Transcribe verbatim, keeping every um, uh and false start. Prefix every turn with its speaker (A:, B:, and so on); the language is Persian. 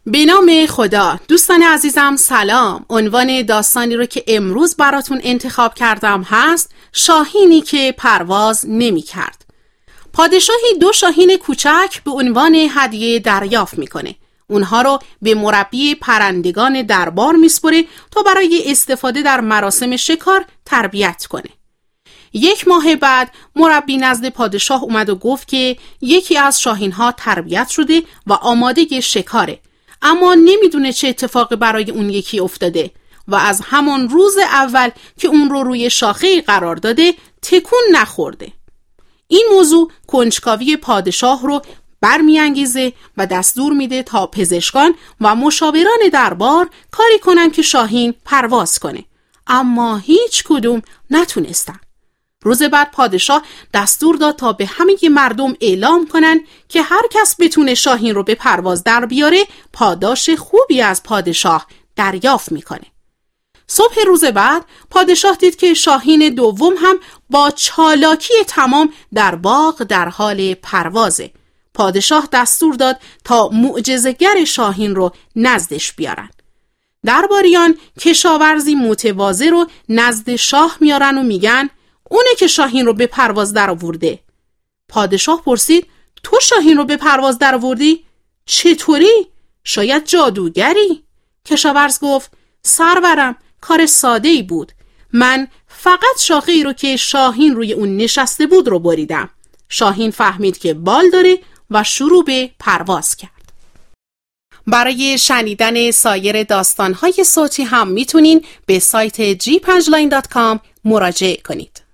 A: به نام خدا. دوستان عزیزم سلام. عنوان داستانی رو که امروز براتون انتخاب کردم هست شاهینی که پرواز نمی کرد. پادشاهی دو شاهین کوچک به عنوان هدیه دریافت میکنه. اونها رو به مربی پرندگان دربار میسپره تا برای استفاده در مراسم شکار تربیت کنه. یک ماه بعد مربی نزد پادشاه اومد و گفت که یکی از شاهین‌ها تربیت شده و آماده شکاره، اما نمیدونه چه اتفاقی برای اون یکی افتاده و از همان روز اول که اون رو روی شاخه قرار داده تکون نخورده. این موضوع کنجکاوی پادشاه رو برمیانگیزه و دستور میده تا پزشکان و مشاوران دربار کاری کنن که شاهین پرواز کنه، اما هیچ کدوم نتونستن. روز بعد پادشاه دستور داد تا به همه مردم اعلام کنن که هر کس بتونه شاهین رو به پرواز در بیاره پاداش خوبی از پادشاه دریافت میکنه. صبح روز بعد پادشاه دید که شاهین دوم هم با چالاکی تمام در باغ در حال پروازه. پادشاه دستور داد تا معجزه‌گر شاهین رو نزدش بیارن. درباریان کشاورزی متواضع رو نزد شاه میارن و میگن اونه که شاهین رو به پرواز در آورده. پادشاه پرسید تو شاهین رو به پرواز در آوردی؟ چطوری؟ شاید جادوگری؟ کشاورز گفت سرورم، کار ساده ای بود. من فقط شاخه ای رو که شاهین روی اون نشسته بود رو بریدم. شاهین فهمید که بال داره و شروع به پرواز کرد. برای شنیدن سایر داستان‌های صوتی هم میتونین به سایت جی پنج لاین دات کام مراجعه کنید.